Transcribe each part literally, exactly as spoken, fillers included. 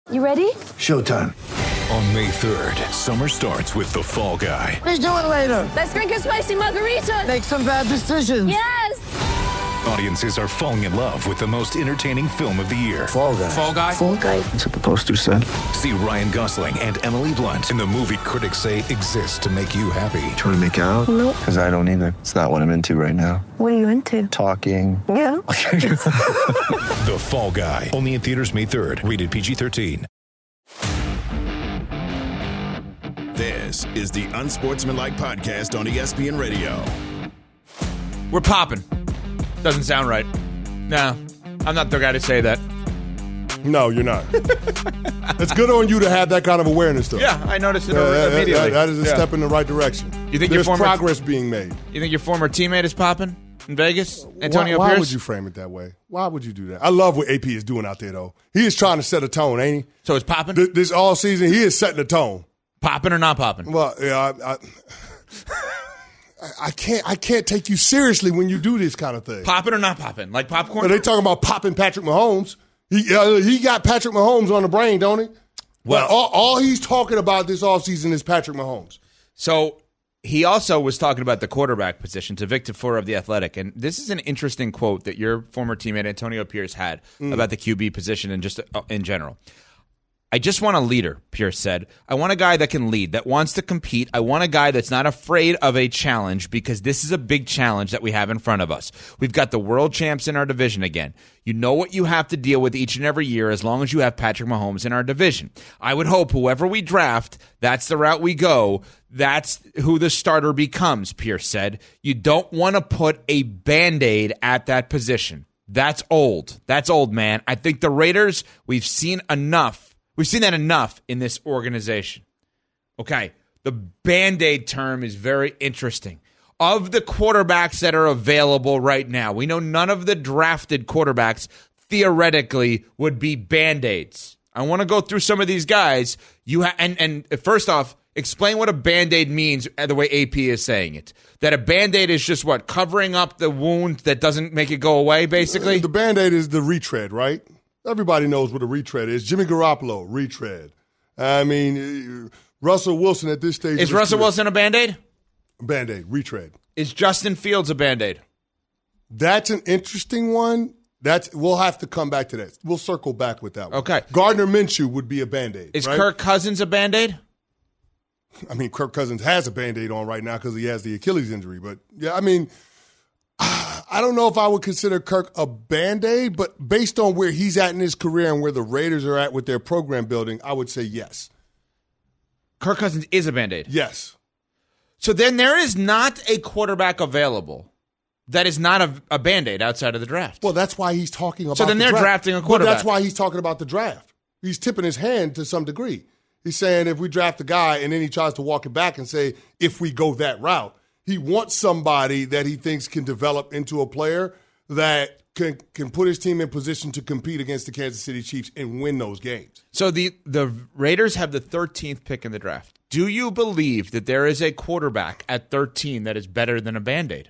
You ready? Showtime. On May third, summer starts with The Fall Guy. Let's do it later. Let's drink a spicy margarita. Make some bad decisions. Yes! Audiences are falling in love with the most entertaining film of the year. Fall Guy. Fall Guy? Fall Guy. That's what the poster said. See Ryan Gosling and Emily Blunt in the movie critics say exists to make you happy. Trying to make it out? Nope. Because I don't either. It's not what I'm into right now. What are you into? Talking. Yeah. The Fall Guy. Only in theaters May third. Rated P G thirteen. This is the Unsportsmanlike Podcast on E S P N Radio. We're popping. Doesn't sound right. No, I'm not the guy to say that. No, you're not. It's good on you to have that kind of awareness, though. Yeah, I noticed it Uh, that- immediately. that- that is a Yeah. step in the right direction. You think your There's former- progress being made. You think your former teammate is popping in Vegas? Antonio why, why Pierce? would you frame it that way? Why would you do that? I love what A P is doing out there, though. He is trying to set a tone, ain't he? So it's popping? Th- This all season, he is setting a tone. Popping or not popping? Well, yeah, I, I, I can't, I can't take you seriously when you do this kind of thing. Popping or not popping? Like popcorn? But they talking about popping Patrick Mahomes. He uh, he got Patrick Mahomes on the brain, don't he? Well, all, all he's talking about this offseason is Patrick Mahomes. So he also was talking about the quarterback position to Vic Tafur of The Athletic. And this is an interesting quote that your former teammate Antonio Pierce had mm. about the Q B position and just uh, in general. I just want a leader, Pierce said. I want a guy that can lead, that wants to compete. I want a guy that's not afraid of a challenge because this is a big challenge that we have in front of us. We've got the world champs in our division again. You know what you have to deal with each and every year as long as you have Patrick Mahomes in our division. I would hope whoever we draft, that's the route we go. That's who the starter becomes, Pierce said. You don't want to put a Band-Aid at that position. That's old. That's old, man. I think the Raiders, we've seen enough. We've seen that enough in this organization. Okay, the Band-Aid term is very interesting. Of the quarterbacks that are available right now, we know none of the drafted quarterbacks theoretically would be Band-Aids. I want to go through some of these guys. You ha- and, and first off, explain what a Band-Aid means the way A P is saying it. That a Band-Aid is just what? Covering up the wound that doesn't make it go away, basically? The Band-Aid is the retread, right? Everybody knows what a retread is. Jimmy Garoppolo, retread. I mean, Russell Wilson at this stage. Is Russell Wilson a Band-Aid? Band-Aid, retread. Is Justin Fields a Band-Aid? That's an interesting one. That's We'll have to come back to that. We'll circle back with that one. Okay. Gardner Minshew would be a Band-Aid. Is right? Kirk Cousins a Band-Aid? I mean, Kirk Cousins has a Band-Aid on right now because he has the Achilles injury. But, yeah, I mean, I don't know if I would consider Kirk a Band-Aid, but based on where he's at in his career and where the Raiders are at with their program building, I would say yes. Kirk Cousins is a Band-Aid? Yes. So then there is not a quarterback available that is not a, a Band-Aid outside of the draft. Well, that's why he's talking about So then the they're draft. drafting a But quarterback. that's why he's talking about the draft. He's tipping his hand to some degree. He's saying if we draft a guy and then he tries to walk it back and say, if we go that route, he wants somebody that he thinks can develop into a player that can can put his team in position to compete against the Kansas City Chiefs and win those games. So the, the Raiders have the thirteenth pick in the draft. Do you believe that there is a quarterback at thirteen that is better than a Band-Aid?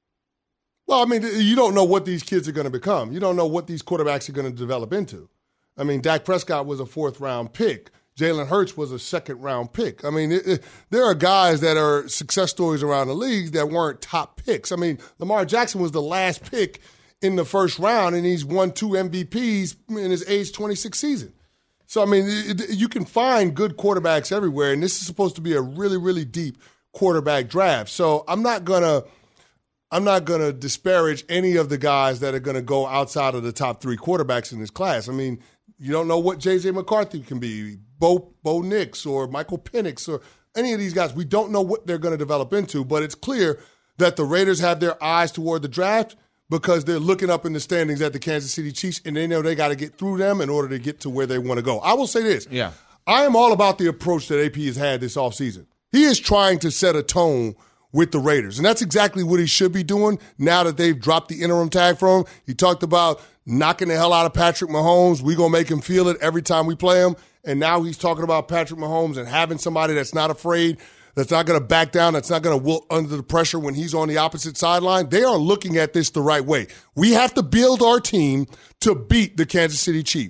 Well, I mean, you don't know what these kids are going to become. You don't know what these quarterbacks are going to develop into. I mean, Dak Prescott was a fourth-round pick. Jalen Hurts was a second-round pick. I mean, it, it, there are guys that are success stories around the league that weren't top picks. I mean, Lamar Jackson was the last pick in the first round, and he's won two M V Ps in his age twenty-six season. So, I mean, it, you can find good quarterbacks everywhere, and this is supposed to be a really, really deep quarterback draft. So I'm not going to I'm not going to disparage any of the guys that are going to go outside of the top three quarterbacks in this class. I mean, you don't know what J J McCarthy can be, Bo, Bo Nix or Michael Penix or any of these guys. We don't know what they're going to develop into, but it's clear that the Raiders have their eyes toward the draft because they're looking up in the standings at the Kansas City Chiefs, and they know they got to get through them in order to get to where they want to go. I will say this. Yeah. I am all about the approach that A P has had this offseason. He is trying to set a tone with the Raiders, and that's exactly what he should be doing now that they've dropped the interim tag from him. He talked about knocking the hell out of Patrick Mahomes. We're going to make him feel it every time we play him. And now he's talking about Patrick Mahomes and having somebody that's not afraid, that's not going to back down, that's not going to wilt under the pressure when he's on the opposite sideline. They are looking at this the right way. We have to build our team to beat the Kansas City Chiefs.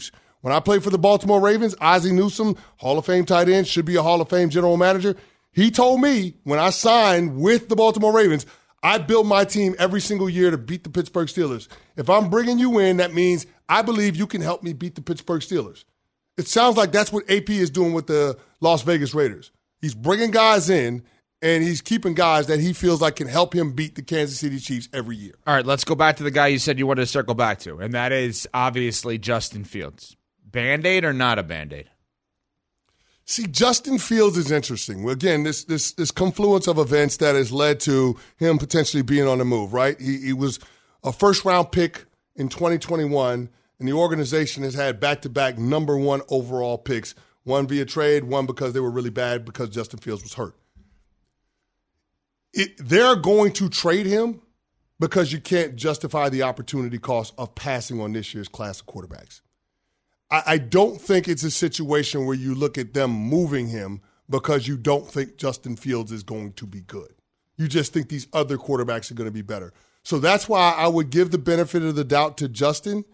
When I played for the Baltimore Ravens, Ozzie Newsome, Hall of Fame tight end, should be a Hall of Fame general manager. He told me when I signed with the Baltimore Ravens, I build my team every single year to beat the Pittsburgh Steelers. If I'm bringing you in, that means I believe you can help me beat the Pittsburgh Steelers. It sounds like that's what A P is doing with the Las Vegas Raiders. He's bringing guys in, and he's keeping guys that he feels like can help him beat the Kansas City Chiefs every year. All right, let's go back to the guy you said you wanted to circle back to, and that is obviously Justin Fields. Band-Aid or not a Band-Aid? See, Justin Fields is interesting. Again, this this this confluence of events that has led to him potentially being on the move, right? He, he was a first-round pick in twenty twenty-one, and the organization has had back-to-back number one overall picks, one via trade, one because they were really bad because Justin Fields was hurt. It, they're going to trade him because you can't justify the opportunity cost of passing on this year's class of quarterbacks. I don't think it's a situation where you look at them moving him because you don't think Justin Fields is going to be good. You just think these other quarterbacks are going to be better. So that's why I would give the benefit of the doubt to Justin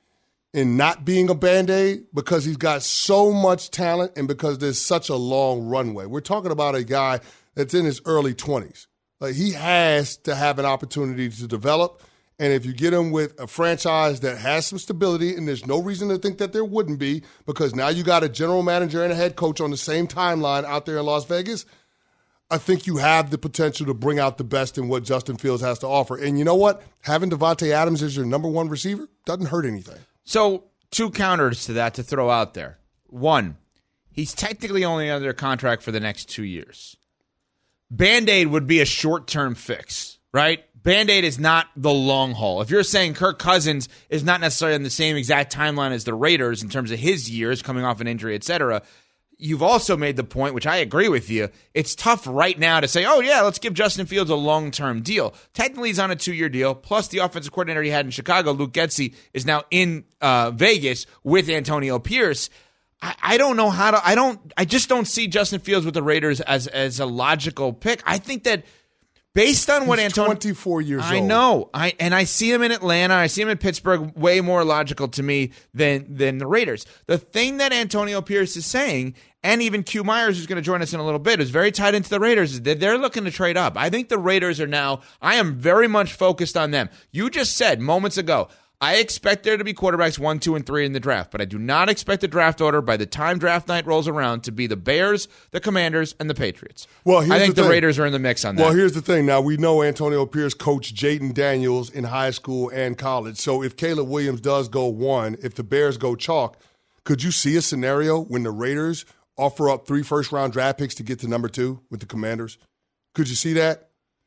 in not being a Band-Aid, because he's got so much talent and because there's such a long runway. We're talking about a guy that's in his early twenties. Like, he has to have an opportunity to develop. And if you get him with a franchise that has some stability, and there's no reason to think that there wouldn't be, because now you got a general manager and a head coach on the same timeline out there in Las Vegas, I think you have the potential to bring out the best in what Justin Fields has to offer. And you know what? Having Devontae Adams as your number one receiver doesn't hurt anything. So two counters to that to throw out there. One, he's technically only under contract for the next two years. Band-Aid would be a short-term fix, right? Band-Aid is not the long haul. If you're saying Kirk Cousins is not necessarily on the same exact timeline as the Raiders in terms of his years, coming off an injury, et cetera, you've also made the point, which I agree with you, it's tough right now to say, oh, yeah, let's give Justin Fields a long-term deal. Technically, he's on a two-year deal, plus the offensive coordinator he had in Chicago, Luke Getsy, is now in uh, Vegas with Antonio Pierce. I, I don't know how to – I don't. I just don't see Justin Fields with the Raiders as, as a logical pick. I think that – based on what He's Antonio, twenty-four years I old. I know, I and I see him in Atlanta. I see him in Pittsburgh. Way more logical to me than than the Raiders. The thing that Antonio Pierce is saying, and even Q Myers, who's going to join us in a little bit, is very tied into the Raiders. Is that they're looking to trade up. I think the Raiders are now. I am very much focused on them. You just said moments ago, I expect there to be quarterbacks one, two, and three in the draft, but I do not expect the draft order by the time draft night rolls around to be the Bears, the Commanders, and the Patriots. Well, here's I think the, the thing. Raiders are in the mix on that. Well, here's the thing. Now, we know Antonio Pierce coached Jaden Daniels in high school and college. So if Caleb Williams does go one, if the Bears go chalk, could you see a scenario when the Raiders offer up three first-round draft picks to get to number two with the Commanders? Could you see that?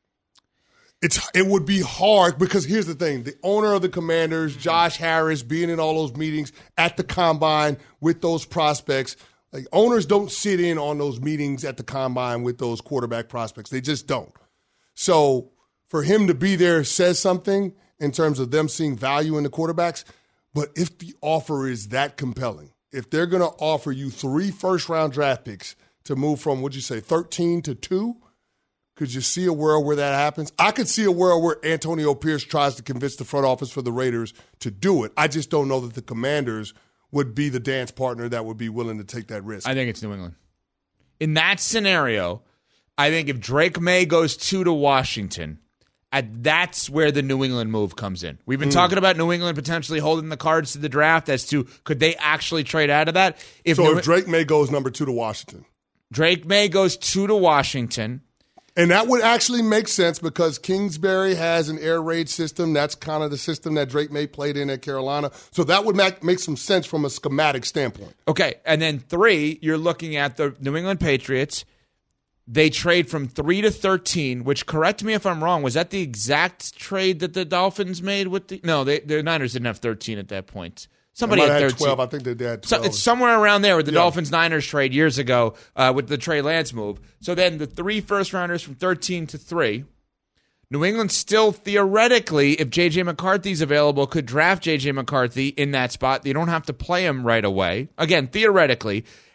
It's it would be hard because here's the thing. The owner of the Commanders, Josh Harris, being in all those meetings at the Combine with those prospects, like owners don't sit in on those meetings at the Combine with those quarterback prospects. They just don't. So for him to be there says something in terms of them seeing value in the quarterbacks. But if the offer is that compelling, if they're going to offer you three first-round draft picks to move from, what'd you say, thirteen to two, could you see a world where that happens? I could see a world where Antonio Pierce tries to convince the front office for the Raiders to do it. I just don't know that the Commanders would be the dance partner that would be willing to take that risk. I think it's New England. In that scenario, I think if Drake May goes two to Washington, at, that's where the New England move comes in. We've been mm. talking about New England potentially holding the cards to the draft as to could they actually trade out of that. If so New, if Drake May goes number two to Washington. Drake May goes two to Washington. And that would actually make sense because Kingsbury has an air raid system. That's kind of the system that Drake May played in at Carolina. So that would make, make some sense from a schematic standpoint. Okay, and then three, you're looking at the New England Patriots. They trade from three to thirteen, which, correct me if I'm wrong, was that the exact trade that the Dolphins made with the – no, they, the Niners didn't have thirteen at that point. Somebody had thirteen. twelve. I think they had twelve. So it's somewhere around there with the yeah. Dolphins-Niners trade years ago uh, with the Trey Lance move. So then the three first-rounders from thirteen to three. New England still theoretically, if J J. McCarthy's available, could draft J J. McCarthy in that spot. You don't have to play him right away. Again, theoretically.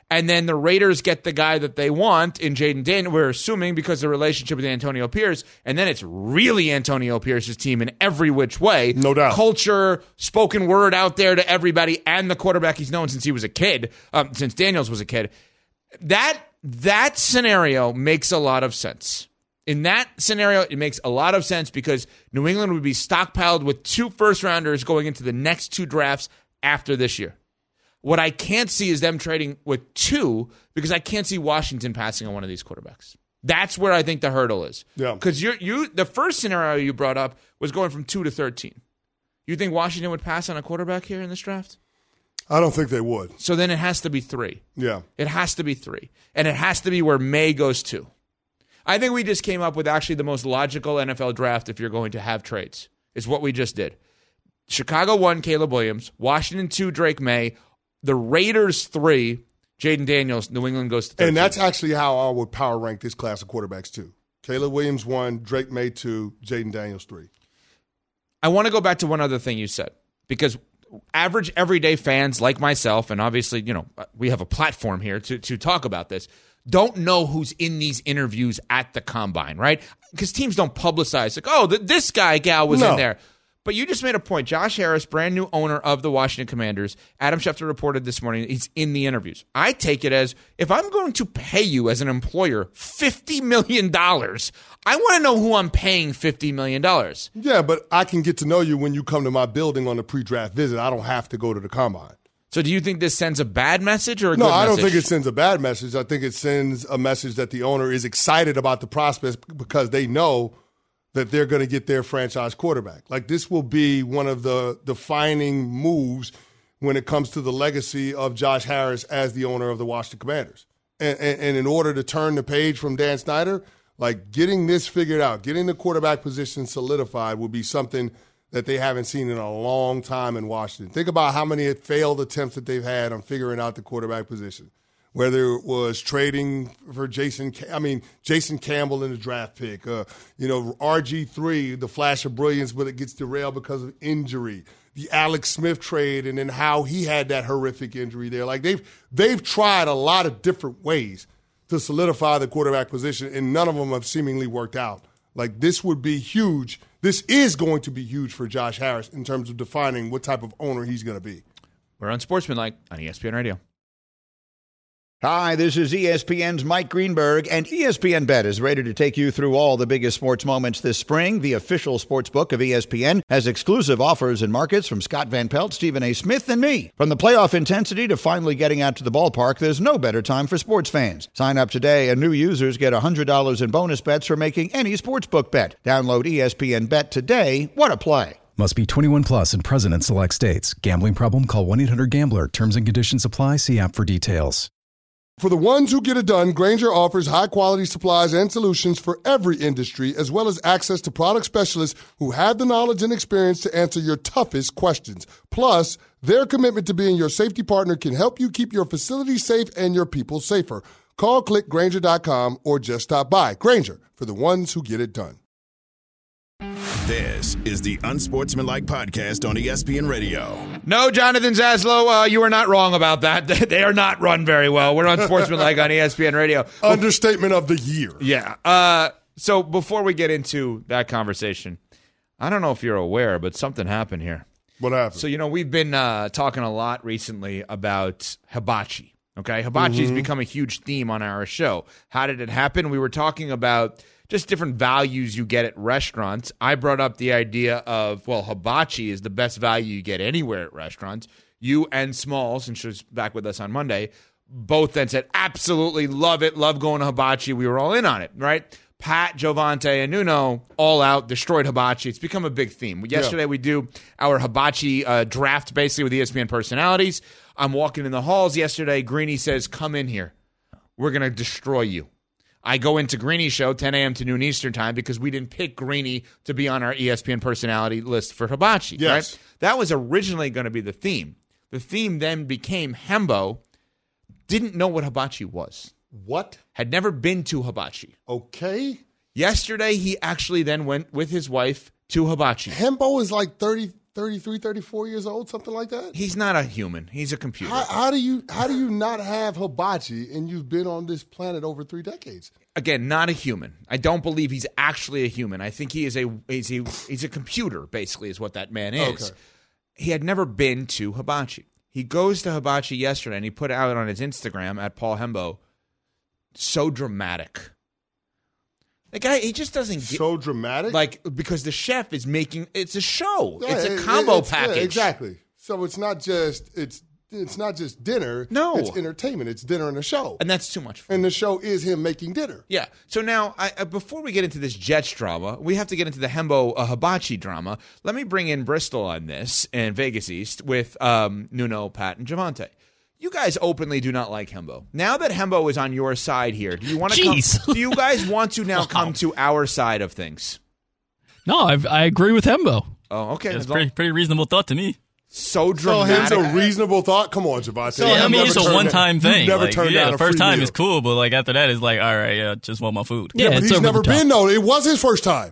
And then the Raiders get the guy that they want in Jaden Daniels, we're assuming because of the relationship with Antonio Pierce. And then it's really Antonio Pierce's team in every which way. No doubt. Culture, spoken word out there to everybody, and the quarterback he's known since he was a kid, um, since Daniels was a kid. That that scenario makes a lot of sense. In that scenario, it makes a lot of sense because New England would be stockpiled with two first-rounders going into the next two drafts after this year. What I can't see is them trading with two because I can't see Washington passing on one of these quarterbacks. That's where I think the hurdle is. Yeah. Because you you the first scenario you brought up was going from two to thirteen. You think Washington would pass on a quarterback here in this draft? I don't think they would. So then it has to be three. Yeah. It has to be three. And it has to be where May goes to. I think we just came up with actually the most logical N F L draft if you're going to have trades. It's what we just did. Chicago one, Caleb Williams. Washington two, Drake May. The Raiders three, Jaden Daniels. New England goes to thirteen. And that's actually how I would power rank this class of quarterbacks too. Caleb Williams one, Drake May two, Jaden Daniels three. I want to go back to one other thing you said because average everyday fans like myself, and obviously, you know, we have a platform here to, to talk about this, don't know who's in these interviews at the combine, right? Because teams don't publicize, like, oh, th- this guy, gal was no. in there. But you just made a point. Josh Harris, brand new owner of the Washington Commanders, Adam Schefter reported this morning he's in the interviews. I take it as, if I'm going to pay you as an employer fifty million dollars, I want to know who I'm paying fifty million dollars. Yeah, but I can get to know you when you come to my building on a pre-draft visit. I don't have to go to the combine. So do you think this sends a bad message or a no, good message? No, I don't think it sends a bad message. I think it sends a message that the owner is excited about the prospects because they know that they're going to get their franchise quarterback. Like, this will be one of the defining moves when it comes to the legacy of Josh Harris as the owner of the Washington Commanders. And, and, and in order to turn the page from Dan Snyder, like, getting this figured out, getting the quarterback position solidified will be something that they haven't seen in a long time in Washington. Think about how many failed attempts that they've had on figuring out the quarterback position. Whether it was trading for Jason, I mean, Jason Campbell in the draft pick, uh, you know, R G three, the flash of brilliance, but it gets derailed because of injury. The Alex Smith trade, and then how he had that horrific injury there. Like, they've they've tried a lot of different ways to solidify the quarterback position, and none of them have seemingly worked out. Like, this would be huge. This is going to be huge for Josh Harris in terms of defining what type of owner he's going to be. We're on Sportsmanlike on E S P N Radio. Hi, this is E S P N's Mike Greenberg, and E S P N Bet is ready to take you through all the biggest sports moments this spring. The official sports book of E S P N has exclusive offers and markets from Scott Van Pelt, Stephen A. Smith, and me. From the playoff intensity to finally getting out to the ballpark, there's no better time for sports fans. Sign up today, and new users get one hundred dollars in bonus bets for making any sportsbook bet. Download E S P N Bet today. What a play. Must be twenty-one plus and present in select states. Gambling problem? Call one eight hundred gambler. Terms and conditions apply. See app for details. For the ones who get it done, Grainger offers high-quality supplies and solutions for every industry, as well as access to product specialists who have the knowledge and experience to answer your toughest questions. Plus, their commitment to being your safety partner can help you keep your facility safe and your people safer. Call, click Grainger dot com, or just stop by. Grainger, for the ones who get it done. This is the Unsportsmanlike Podcast on E S P N Radio. No, Jonathan Zaslow, uh, you are not wrong about that. They are not run very well. We're on Sportsmanlike on E S P N Radio. Understatement of the year. Yeah. Uh, so before we get into that conversation, I don't know if you're aware, but something happened here. What happened? So, you know, we've been uh, talking a lot recently about hibachi. Okay, hibachi has mm-hmm. become a huge theme on our show. How did it happen? We were talking about just different values you get at restaurants. I brought up the idea of, well, hibachi is the best value you get anywhere at restaurants. You and Smalls, since she was back with us on Monday, both then said, absolutely love it, love going to hibachi. We were all in on it, right? Pat, Jovante, and Nuno all out, destroyed hibachi. It's become a big theme. Yesterday yeah. we do our hibachi uh, draft basically with E S P N personalities. I'm walking in the halls yesterday. Greeny says, come in here. We're going to destroy you. I go into Greeny's show, ten a.m. to noon Eastern time, because we didn't pick Greeny to be on our E S P N personality list for hibachi. Yes. Right? That was originally going to be the theme. The theme then became Hembo didn't know what hibachi was. What? Had never been to hibachi. Okay. Yesterday, he actually then went with his wife to hibachi. Hembo is like thirty thirty-three, thirty-four years old, something like that? He's not a human. He's a computer. How, how do you how do you not have hibachi and you've been on this planet over three decades? Again, not a human. I don't believe he's actually a human. I think he is a he's a, he's a computer, basically, is what that man is. Okay. He had never been to hibachi. He goes to hibachi yesterday, and he put out on his Instagram, at Paul Hembo, so dramatic. The guy, he just doesn't get... So dramatic? Like, because the chef is making... It's a show. Yeah, it's a it- combo it's- yeah, package. exactly. So it's not just it's it's not just dinner. No. It's entertainment. It's dinner and a show. And that's too much for And the show is him making dinner. Yeah. So now, I, uh, before we get into this Jets drama, we have to get into the Hembo uh, hibachi drama. Let me bring in Bristol on this and Vegas East with um, Nuno, Pat, and Javante. You guys openly do not like Hembo. Now that Hembo is on your side here, do you want to Jeez. come? Do you guys want to now come to our side of things? No, I've, I agree with Hembo. Oh, okay. It's As long- pretty pretty reasonable thought to me. so So him's dramatic. a reasonable thought. Come on, Javante. So, You've I mean, never it's a turned one-time down- thing. You've never Like, turned yeah, down the a first free time meal. is cool, but like after that, it's like, all right, yeah, just want my food. Yeah, But it's he's over never the top. been though. It was his first time.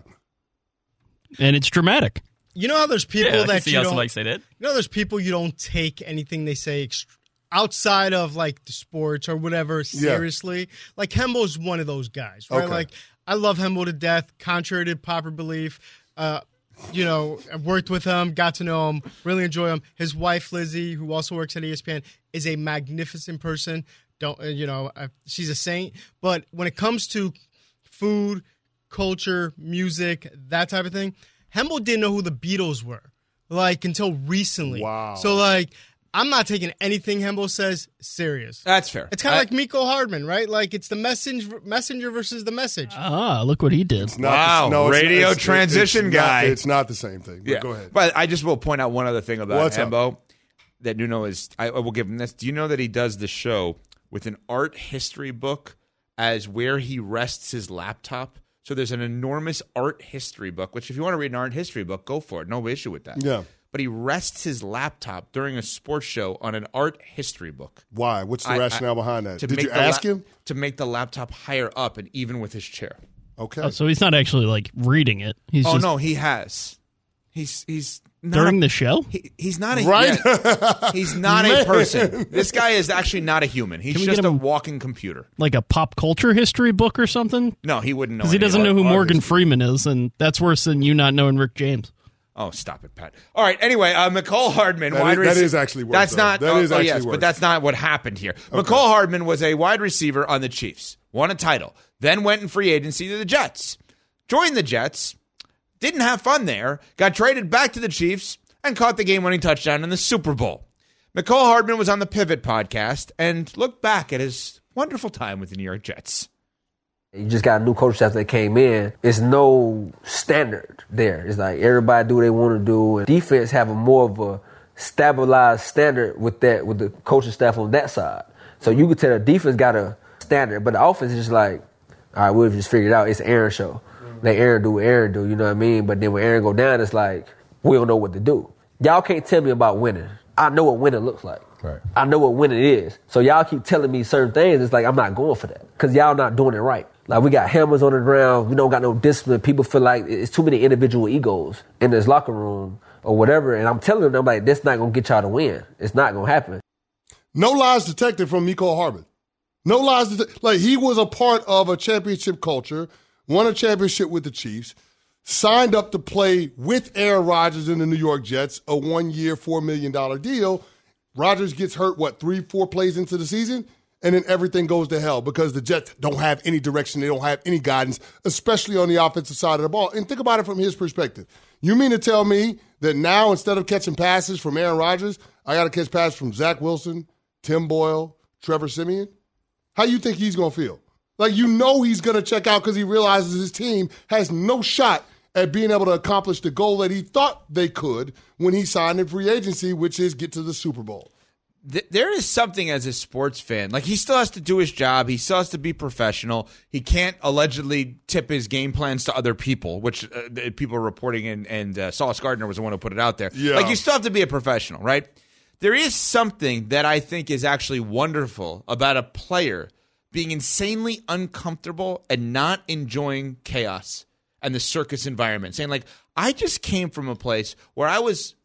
And it's dramatic. You know how there's people Yeah, I can that see you how don't. somebody say that. You know, there's people you don't take anything they say ext- outside of like the sports or whatever seriously. Like Hembo's one of those guys, right? Okay. Like I love Hembo to death. Contrary to popular belief, uh, you know, I've worked with him, got to know him, really enjoy him. His wife Lizzie, who also works at E S P N, is a magnificent person. Don't uh, you know? Uh, she's a saint. But when it comes to food, culture, music, that type of thing, Hembo didn't know who the Beatles were, like, until recently. Wow. So, like, I'm not taking anything Hembo says serious. That's fair. It's kind of I- like Miko Hardman, right? Like, it's the messenger, messenger versus the message. Ah, look what he did. It's not Wow, the, no, it's- radio it's- transition it's not- guy. it's not the same thing. But Yeah. go ahead. But I just will point out one other thing about What's up? Hembo that Nuno is. I, I will give him this. Do you know that he does the show with an art history book as where he rests his laptop? So there's an enormous art history book, which if you want to read an art history book, go for it. No issue with that. Yeah. But he rests his laptop during a sports show on an art history book. Why? What's the I- rationale I- behind that? to Did make you the ask la- him? To make the laptop higher up and even with his chair. Okay. Oh, so he's not actually like reading it. He's oh, just no, he has. He's he's not during a- the show. He, he's not a Right? yeah, he's not a Man. person. This guy is actually not a human. He's Can we just get a him- walking computer. Like a pop culture history book or something? No, he wouldn't know. Because he any of doesn't that. know who art Morgan history. Freeman is, and that's worse than you not knowing Rick James. Oh, stop it, Pat. All right. Anyway, uh, McCall Hardman, That wide is- that receiver. is actually worse, That's though. not. That oh, is oh, actually yes, worse. but that's not what happened here. McCall Hardman was a wide receiver on the Chiefs, won a title, then went in free agency to the Jets, joined the Jets, didn't have fun there, got traded back to the Chiefs, and caught the game-winning touchdown in the Super Bowl. McCall Hardman was on the Pivot podcast and looked back at his wonderful time with the New York Jets. You just got a new coach staff that came in. It's no standard there. It's like everybody do what they want to do. And defense have a more of a stabilized standard with that, with the coaching staff on that side. So you could tell the defense got a standard, but the offense is just like, all right, we've just figured it out. It's Aaron show. Let Aaron do what Aaron do, you know what I mean? But then when Aaron go down, it's like, we don't know what to do. Y'all can't tell me about winning. I know what winning looks like. Right. I know what winning is. So y'all keep telling me certain things. It's like, I'm not going for that because y'all not doing it right. Like, we got hammers on the ground. We don't got no discipline. People feel like it's too many individual egos in this locker room or whatever. And I'm telling them, I'm like, that's not going to get y'all to win. It's not going to happen. No lies detected from Mecole Hardman. No lies detected. Like, he was a part of a championship culture, won a championship with the Chiefs, signed up to play with Aaron Rodgers in the New York Jets, a one-year, four million dollars deal. Rodgers gets hurt, what, three, four plays into the season? And then everything goes to hell because the Jets don't have any direction. They don't have any guidance, especially on the offensive side of the ball. And think about it from his perspective. You mean to tell me that now instead of catching passes from Aaron Rodgers, I got to catch passes from Zach Wilson, Tim Boyle, Trevor Siemian? How you think he's going to feel? Like, you know he's going to check out because he realizes his team has no shot at being able to accomplish the goal that he thought they could when he signed in free agency, which is get to the Super Bowl. There is something as a sports fan. Like, he still has to do his job. He still has to be professional. He can't allegedly tip his game plans to other people, which uh, people are reporting, and, and uh, Sauce Gardner was the one who put it out there. Yeah. Like, you still have to be a professional, right? There is something that I think is actually wonderful about a player being insanely uncomfortable and not enjoying chaos and the circus environment. Saying, like, I just came from a place where I was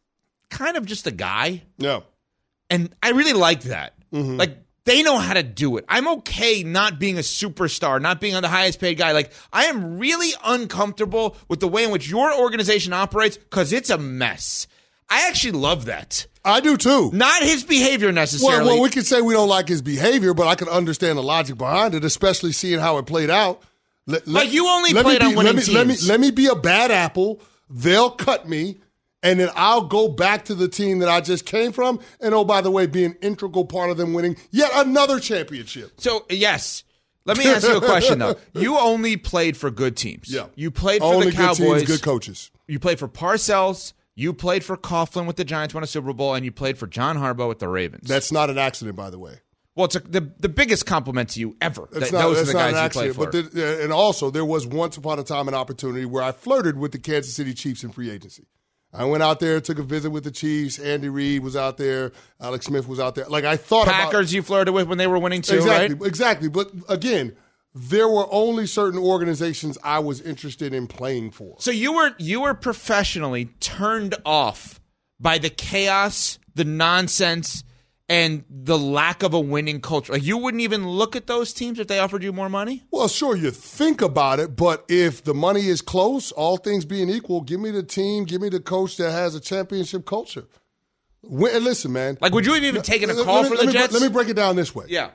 kind of just a guy. Yeah. And I really like that. Mm-hmm. Like, they know how to do it. I'm okay not being a superstar, not being on the highest paid guy. Like, I am really uncomfortable with the way in which your organization operates because it's a mess. I actually love that. I do too. Not his behavior necessarily. Well, well, we could say we don't like his behavior, but I can understand the logic behind it, especially seeing how it played out. Let, like, let, you only let played be, on winning let me, teams. Let me, let me be a bad apple. They'll cut me. And then I'll go back to the team that I just came from. And oh, by the way, be an integral part of them winning yet another championship. So, yes. Let me ask you a question, though. You only played for good teams. Yeah. You played for only the Cowboys. Good teams, good coaches. You played for Parcells. You played for Coughlin with the Giants, won a Super Bowl. And you played for John Harbaugh with the Ravens. That's not an accident, by the way. Well, it's a, the the biggest compliment to you ever. That's That, not, those that's are the not guys an you played accident. for. But the, and also, there was once upon a time an opportunity where I flirted with the Kansas City Chiefs in free agency. I went out there, took a visit with the Chiefs. Andy Reid was out there. Alex Smith was out there. Like, I thought Packers about Packers you flirted with when they were winning too, exactly, right? Exactly. But again, there were only certain organizations I was interested in playing for. So you were you were professionally turned off by the chaos, the nonsense, and the lack of a winning culture. Like, you wouldn't even look at those teams if they offered you more money? Well, sure, you think about it, but if the money is close, all things being equal, give me the team, give me the coach that has a championship culture. When, listen, man. Like, would you have even taken a call let me, for the let me, Jets? Let me break it down this way. Yeah.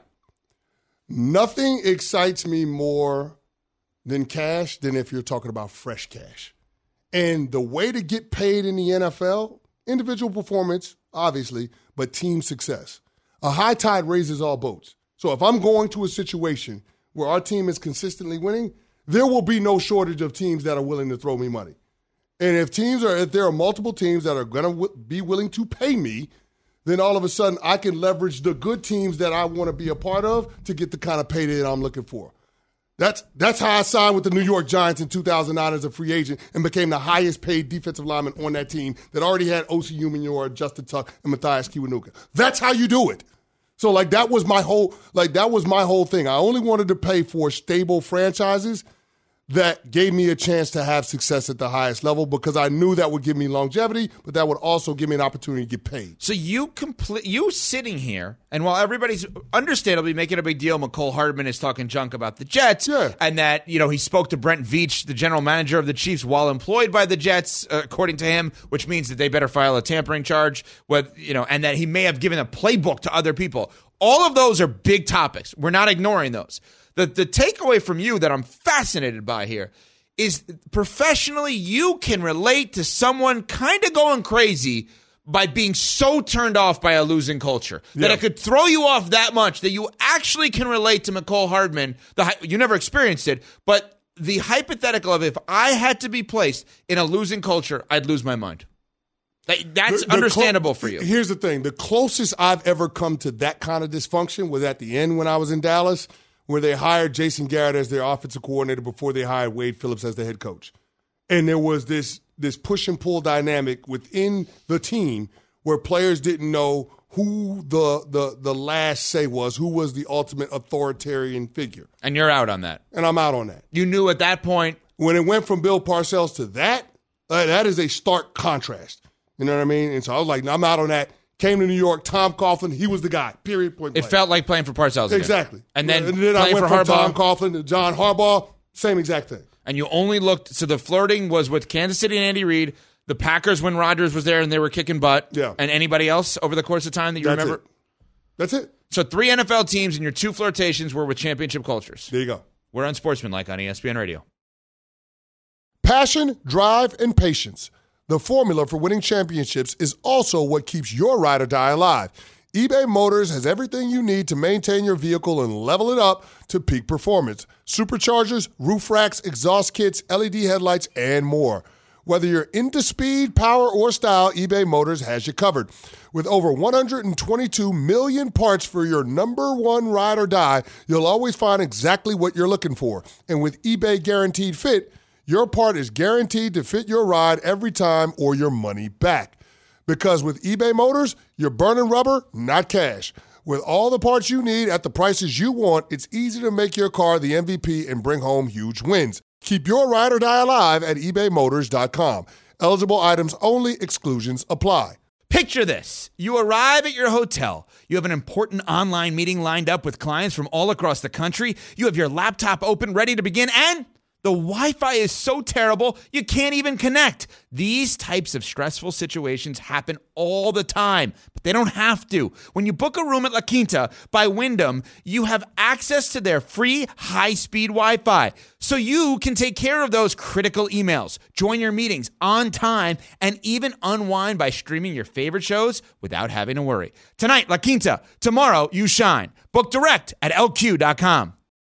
Nothing excites me more than cash than if you're talking about fresh cash. And the way to get paid in the N F L, individual performance, obviously, but team success. A high tide raises all boats. So if I'm going to a situation where our team is consistently winning, there will be no shortage of teams that are willing to throw me money. And if teams are, if there are multiple teams that are going to w- be willing to pay me, then all of a sudden I can leverage the good teams that I want to be a part of to get the kind of payday that I'm looking for. That's that's how I signed with the New York Giants in two thousand nine as a free agent and became the highest paid defensive lineman on that team that already had O C Umenyiora, Justin Tuck, and Matthias Kiwanuka. That's how you do it. So like that was my whole like that was my whole thing. I only wanted to pay for stable franchises that gave me a chance to have success at the highest level because I knew that would give me longevity, but that would also give me an opportunity to get paid. So you complete you sitting here, and while everybody's understandably making a big deal, McCole Hardman is talking junk about the Jets, yeah. and that you know he spoke to Brent Veach, the general manager of the Chiefs, while employed by the Jets, uh, according to him, which means that they better file a tampering charge. With you know, and that he may have given a playbook to other people. All of those are big topics. We're not ignoring those. The the takeaway from you that I'm fascinated by here is professionally you can relate to someone kind of going crazy by being so turned off by a losing culture that yeah. it could throw you off that much that you actually can relate to McCole Hardman. The you never experienced it, but the hypothetical of if I had to be placed in a losing culture, I'd lose my mind. That, that's The- the understandable clo- for you. Here's the thing. The closest I've ever come to that kind of dysfunction was at the end when I was in Dallas, where they hired Jason Garrett as their offensive coordinator before they hired Wade Phillips as the head coach. And there was this this push and pull dynamic within the team where players didn't know who the the the last say was, who was the ultimate authoritarian figure. And you're out on that. And I'm out on that. You knew at that point. When it went from Bill Parcells to that, uh, that is a stark contrast. You know what I mean? And so I was like, no, I'm out on that. Came to New York, Tom Coughlin, he was the guy, period, point It blank. felt like playing for Parcells again. Exactly. And then, and then I playing went for from Harbaugh. Tom Coughlin to John Harbaugh, same exact thing. And you only looked, so the flirting was with Kansas City and Andy Reid, the Packers when Rodgers was there and they were kicking butt, yeah. and anybody else over the course of time that you That's remember? It. That's it. So three N F L teams and your two flirtations were with championship cultures. There you go. We're Unsportsmanlike on E S P N Radio. Passion, drive, and patience. The formula for winning championships is also what keeps your ride or die alive. eBay Motors has everything you need to maintain your vehicle and level it up to peak performance. Superchargers, roof racks, exhaust kits, L E D headlights, and more. Whether you're into speed, power, or style, eBay Motors has you covered. With over one hundred twenty-two million parts for your number one ride or die, you'll always find exactly what you're looking for. And with eBay Guaranteed Fit, your part is guaranteed to fit your ride every time or your money back. Because with eBay Motors, you're burning rubber, not cash. With all the parts you need at the prices you want, it's easy to make your car the M V P and bring home huge wins. Keep your ride or die alive at ebay motors dot com. Eligible items only, exclusions apply. Picture this. You arrive at your hotel. You have an important online meeting lined up with clients from all across the country. You have your laptop open, ready to begin, and the Wi-Fi is so terrible, you can't even connect. These types of stressful situations happen all the time, but they don't have to. When you book a room at La Quinta by Wyndham, you have access to their free high-speed Wi-Fi, so you can take care of those critical emails, join your meetings on time, and even unwind by streaming your favorite shows without having to worry. Tonight, La Quinta. Tomorrow, you shine. Book direct at L Q dot com.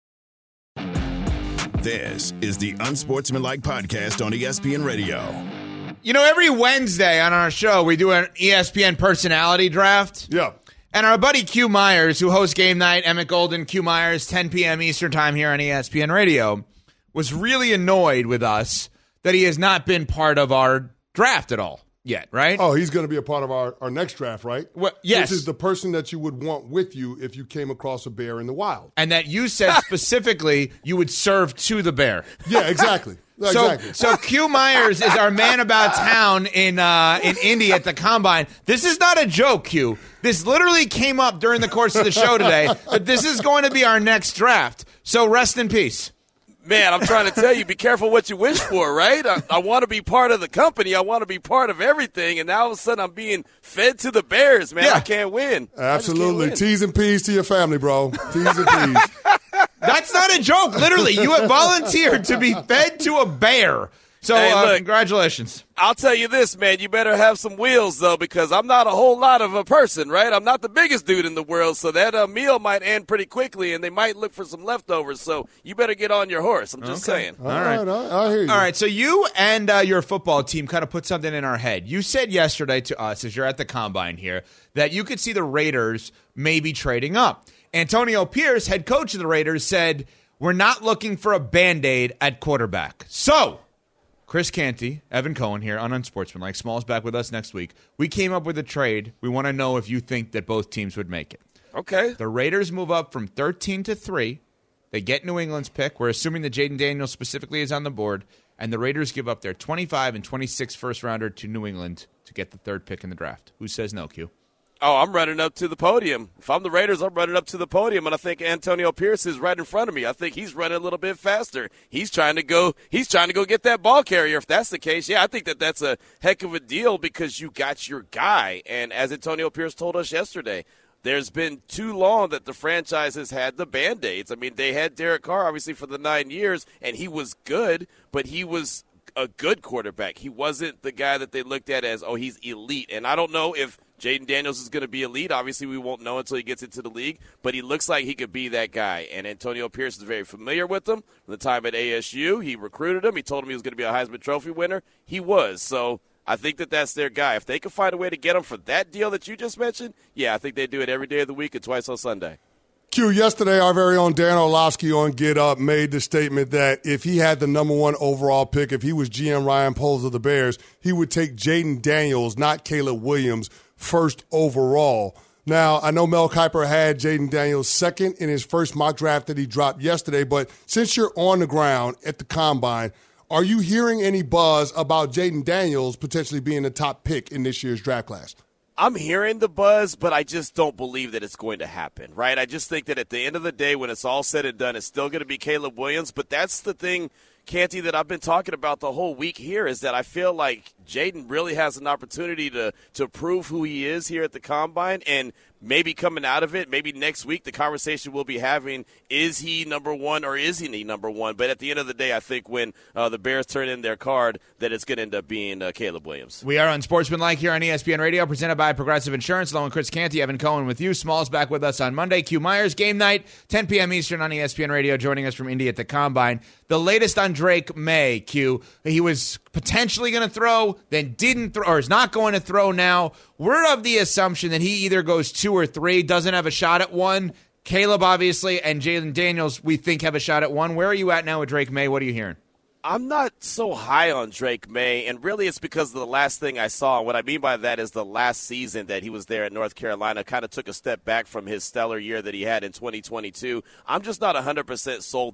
This is the Unsportsmanlike Podcast on E S P N Radio. You know, every Wednesday on our show, we do an E S P N personality draft. Yeah. And our buddy Q Myers, who hosts Game Night, Emmett Golden, Q Myers, ten p.m. Eastern Time here on E S P N Radio, was really annoyed with us that he has not been part of our draft at all yet, right? Oh, he's going to be a part of our, our next draft, right? Well, yes. Which is the person that you would want with you if you came across a bear in the wild. And that you said specifically you would serve to the bear. Yeah, exactly. So, exactly. so Q Myers is our man about town in uh, in Indy at the Combine. This is not a joke, Q. This literally came up during the course of the show today, but this is going to be our next draft. So rest in peace. Man, I'm trying to tell you, be careful what you wish for, right? I, I want to be part of the company. I want to be part of everything. And now all of a sudden I'm being fed to the Bears, man. Yeah. I can't win. Absolutely. Can't win. T's and P's to your family, bro. T's and P's. That's not a joke. Literally, you have volunteered to be fed to a bear. So Hey, uh, look. congratulations. I'll tell you this, man. You better have some wheels, though, because I'm not a whole lot of a person, right? I'm not the biggest dude in the world, so that uh, meal might end pretty quickly, and they might look for some leftovers. So you better get on your horse. I'm just Okay. saying. All right. I, I hear you. All right, so you and uh, your football team kind of put something in our head. You said yesterday to us, as you're at the Combine here, that you could see the Raiders maybe trading up. Antonio Pierce, head coach of the Raiders, said, we're not looking for a Band-Aid at quarterback. So Chris Canty, Evan Cohen here on Unsportsmanlike. Small's back with us next week. We came up with a trade. We want to know if you think that both teams would make it. Okay. The Raiders move up from thirteen to three. They get New England's pick. We're assuming that Jaden Daniels specifically is on the board. And the Raiders give up their twenty-five and twenty-six first rounder to New England to get the third pick in the draft. Who says no, Q? Oh, I'm running up to the podium. If I'm the Raiders, I'm running up to the podium, and I think Antonio Pierce is right in front of me. I think he's running a little bit faster. He's trying to go. He's trying to go get that ball carrier. If that's the case, yeah, I think that that's a heck of a deal because you got your guy. And as Antonio Pierce told us yesterday, there's been too long that the franchise has had the Band-Aids. I mean, they had Derek Carr obviously for the nine years, and he was good, but he was a good quarterback. He wasn't the guy that they looked at as, oh, he's elite. And I don't know if Jaden Daniels is going to be elite. Obviously, we won't know until he gets into the league, but he looks like he could be that guy. And Antonio Pierce is very familiar with him. From the time at A S U, he recruited him. He told him he was going to be a Heisman Trophy winner. He was. So I think that that's their guy. If they can find a way to get him for that deal that you just mentioned, yeah, I think they do it every day of the week and twice on Sunday. Q, yesterday our very own Dan Orlovsky on Get Up made the statement that if he had the number one overall pick, if he was G M Ryan Poles of the Bears, he would take Jaden Daniels, not Caleb Williams, first overall. Now, I know Mel Kiper had Jaden Daniels second in his first mock draft that he dropped yesterday, but since you're on the ground at the Combine, are you hearing any buzz about Jaden Daniels potentially being the top pick in this year's draft class? I'm hearing the buzz, but I just don't believe that it's going to happen, right? I just think that at the end of the day, when it's all said and done, it's still going to be Caleb Williams. But that's the thing, Canty, that I've been talking about the whole week here is that I feel like Jaden really has an opportunity to to prove who he is here at the Combine, and maybe coming out of it, maybe next week the conversation we'll be having, is he number one or isn't he number one? But at the end of the day, I think when uh, the Bears turn in their card, that it's going to end up being uh, Caleb Williams. We are on Sportsmanlike here on E S P N Radio, presented by Progressive Insurance. Along with Chris Canty, Evan Cohen with you. Small's back with us on Monday. Q Myers, Game Night, ten p.m. Eastern on E S P N Radio, joining us from Indy at the Combine. The latest on Drake May, Q. He was potentially going to throw, then didn't throw, or is not going to throw now. We're of the assumption that he either goes two or three, doesn't have a shot at one. Caleb, obviously, and Jalen Daniels, we think, have a shot at one. Where are you at now with Drake May? What are you hearing? I'm not so high on Drake May, and really it's because of the last thing I saw. What I mean by that is the last season that he was there at North Carolina kind of took a step back from his stellar year that he had in twenty twenty-two. I'm just not one hundred percent sold that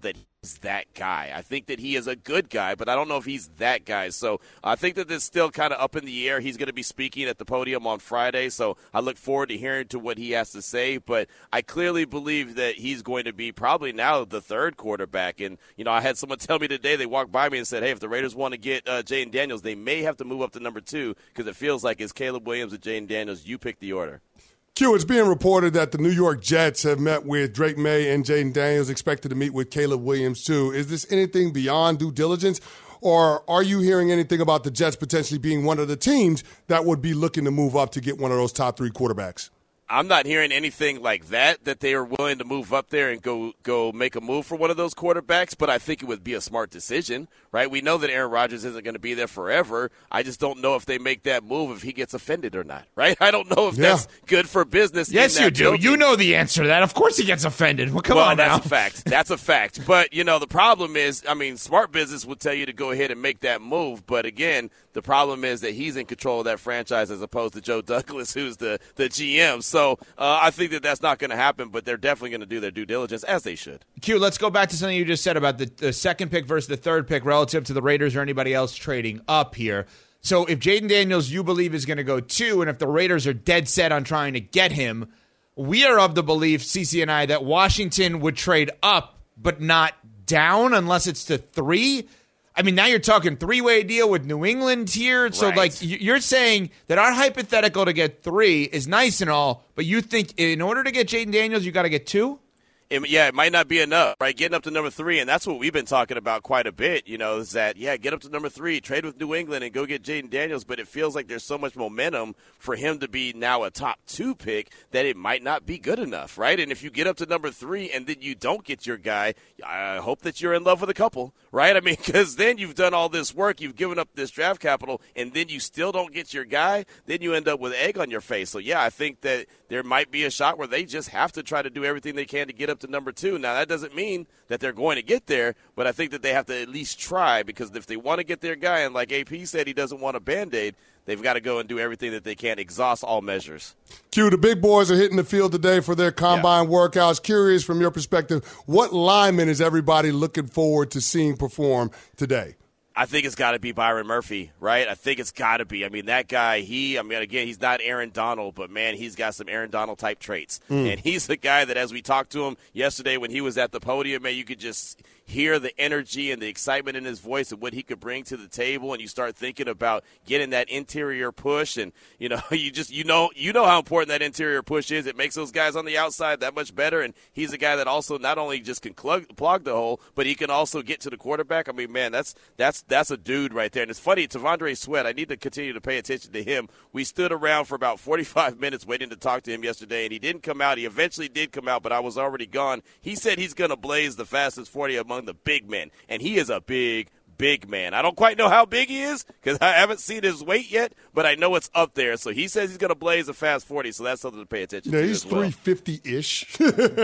is that guy. I think that he is a good guy, but I don't know if he's that guy. So I think that it's still kind of up in the air. He's going to be speaking at the podium on Friday, so I look forward to hearing to what he has to say. But I clearly believe that he's going to be probably now the third quarterback. And, you know, I had someone tell me today, they walked by me and said, hey, if the Raiders want to get uh, Jaden Daniels, they may have to move up to number two because it feels like it's Caleb Williams and Jaden Daniels. You pick the order. Q, it's being reported that the New York Jets have met with Drake May and Jaden Daniels, expected to meet with Caleb Williams too. Is this anything beyond due diligence, or are you hearing anything about the Jets potentially being one of the teams that would be looking to move up to get one of those top three quarterbacks? I'm not hearing anything like that, that they are willing to move up there and go go make a move for one of those quarterbacks, but I think it would be a smart decision, right? We know that Aaron Rodgers isn't going to be there forever. I just don't know if they make that move if he gets offended or not, right? I don't know if Yeah. that's good for business. Yes, in you that do. building. You know the answer to that. Of course he gets offended. Well, come well, on now. that's a fact. That's a fact. But, you know, the problem is, I mean, smart business would tell you to go ahead and make that move. But, again, the problem is that he's in control of that franchise as opposed to Joe Douglas, who's the, the G M. So uh, I think that that's not going to happen, but they're definitely going to do their due diligence, as they should. Q, let's go back to something you just said about the, the second pick versus the third pick relative to the Raiders or anybody else trading up here. So if Jaden Daniels, you believe, is going to go two, and if the Raiders are dead set on trying to get him, we are of the belief, C C and I, that Washington would trade up but not down unless it's to three. I mean, now you're talking three-way deal with New England here. So, Right. like, you're saying that our hypothetical to get three is nice and all, but you think in order to get Jaden Daniels, you got to get two? It, yeah, it might not be enough, right? Getting up to number three, and that's what we've been talking about quite a bit, you know, is that, yeah, get up to number three, trade with New England, and go get Jaden Daniels, but it feels like there's so much momentum for him to be now a top two pick that it might not be good enough, right? And if you get up to number three and then you don't get your guy, I hope that you're in love with a couple, right? I mean, because then you've done all this work, you've given up this draft capital, and then you still don't get your guy, then you end up with egg on your face. So, yeah, I think that there might be a shot where they just have to try to do everything they can to get up to number two. Now, that doesn't mean that they're going to get there, but I think that they have to at least try, because if they want to get their guy, and like A P said, he doesn't want a Band-Aid, they've got to go and do everything that they can, exhaust all measures. Q, the big boys are hitting the field today for their combine workouts. Curious from your perspective, what lineman is everybody looking forward to seeing perform today? I think it's got to be Byron Murphy, right? I think it's got to be. I mean, that guy, he, I mean, again, he's not Aaron Donald, but, man, he's got some Aaron Donald-type traits. Mm. And he's the guy that, as we talked to him yesterday when he was at the podium, man, you could just hear the energy and the excitement in his voice and what he could bring to the table, and you start thinking about getting that interior push, and, you know, you just, you know, you know how important that interior push is. It makes those guys on the outside that much better, and he's a guy that also not only just can plug, plug the hole, but he can also get to the quarterback. I mean, man, that's that's that's a dude right there. And it's funny, Tavondre Sweat, I need to continue to pay attention to him. We stood around for about forty-five minutes waiting to talk to him yesterday, and he didn't come out. He eventually did come out, but I was already gone. He said he's going to blaze the fastest forty among the big men, and he is a big, big man. I don't quite know how big he is because I haven't seen his weight yet, but I know it's up there. So he says he's going to blaze a fast forty, so that's something to pay attention Yeah, to he's as well. three fifty-ish.